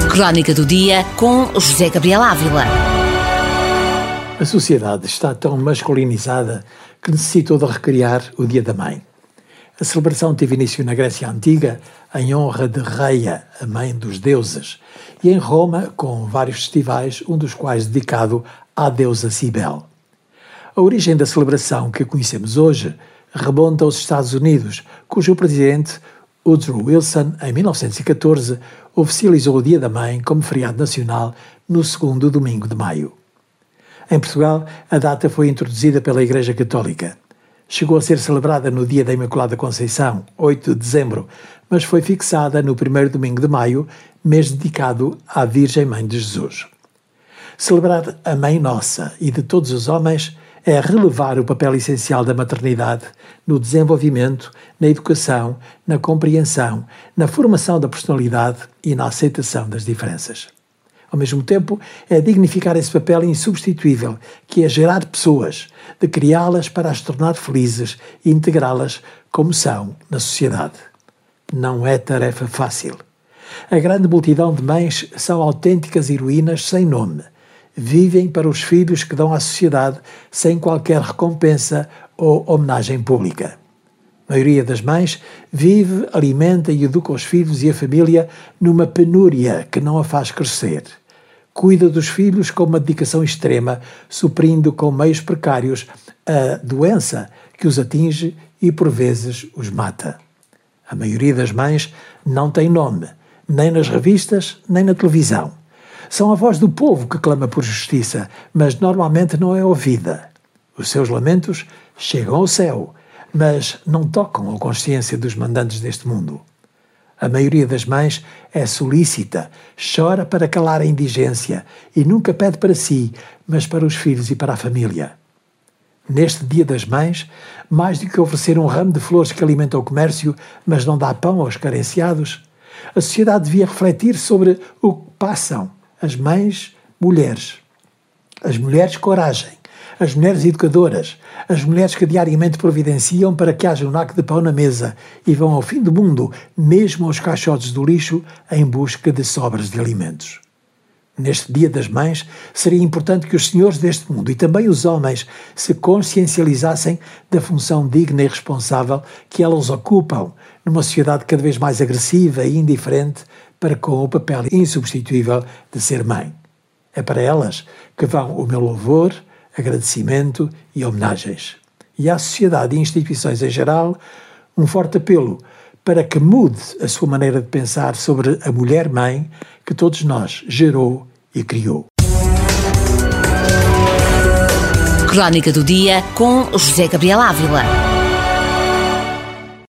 Crónica do Dia com José Gabriel Ávila. A sociedade está tão masculinizada que necessitou de recriar o Dia da Mãe. A celebração teve início na Grécia Antiga, em honra de Reia, a mãe dos deuses, e em Roma, com vários festivais, um dos quais dedicado à deusa Cibele. A origem da celebração que conhecemos hoje remonta aos Estados Unidos, cujo presidente, Woodrow Wilson, em 1914, oficializou o Dia da Mãe como feriado nacional no segundo domingo de maio. Em Portugal, a data foi introduzida pela Igreja Católica. Chegou a ser celebrada no dia da Imaculada Conceição, 8 de dezembro, mas foi fixada no primeiro domingo de maio, mês dedicado à Virgem Mãe de Jesus. Celebrar a Mãe Nossa e de todos os homens é relevar o papel essencial da maternidade no desenvolvimento, na educação, na compreensão, na formação da personalidade e na aceitação das diferenças. Ao mesmo tempo, é dignificar esse papel insubstituível, que é gerar pessoas, de criá-las para as tornar felizes e integrá-las como são na sociedade. Não é tarefa fácil. A grande multidão de mães são autênticas heroínas sem nome. Vivem para os filhos que dão à sociedade sem qualquer recompensa ou homenagem pública. A maioria das mães vive, alimenta e educa os filhos e a família numa penúria que não a faz crescer. Cuida dos filhos com uma dedicação extrema, suprindo com meios precários a doença que os atinge e por vezes os mata. A maioria das mães não tem nome, nem nas revistas, nem na televisão. São a voz do povo que clama por justiça, mas normalmente não é ouvida. Os seus lamentos chegam ao céu, mas não tocam a consciência dos mandantes deste mundo. A maioria das mães é solícita, chora para calar a indigência e nunca pede para si, mas para os filhos e para a família. Neste Dia das Mães, mais do que oferecer um ramo de flores que alimenta o comércio, mas não dá pão aos carenciados, a sociedade devia refletir sobre o que passam as mães mulheres, as mulheres coragem, as mulheres educadoras, as mulheres que diariamente providenciam para que haja um naco de pão na mesa e vão ao fim do mundo, mesmo aos caixotes do lixo, em busca de sobras de alimentos. Neste Dia das Mães, seria importante que os senhores deste mundo e também os homens se consciencializassem da função digna e responsável que elas ocupam numa sociedade cada vez mais agressiva e indiferente para com o papel insubstituível de ser mãe. É para elas que vão o meu louvor, agradecimento e homenagens. E à sociedade e instituições em geral, um forte apelo para que mude a sua maneira de pensar sobre a mulher-mãe que todos nós gerou e criou. Crónica do Dia com José Gabriel Ávila.